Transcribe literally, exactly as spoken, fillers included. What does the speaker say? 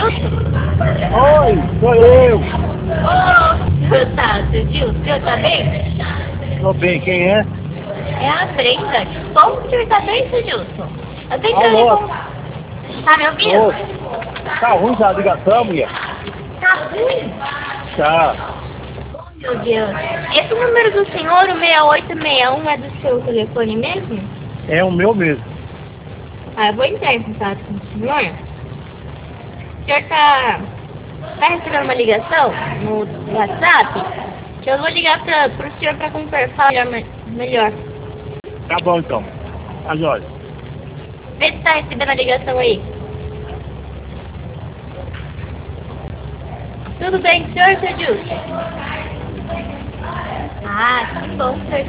Gilson? Oi, sou eu. Ô, seu tá, seu Gilson, o senhor tá bem? Tô bem, quem é? É a Brenda. Como o senhor tá bem, seu Gilson? Eu tentando Alô? encontrar. Tá me Ô, ouvindo? tá ruim essa ligação, mulher? Tá ruim? Tá. Oh, meu Deus. Esse número do senhor, o seis oito seis um, é do seu telefone mesmo? É o meu mesmo. Ah, eu vou entrar em contato com o senhor. O senhor tá, tá recebendo uma ligação no WhatsApp? Que eu vou ligar pra, pro senhor pra conversar melhor. melhor. Tá bom então. Tá jóia. Vê se tá recebendo a ligação aí. Tudo bem, senhor, seu Gilson? Ah, que bom, senhor.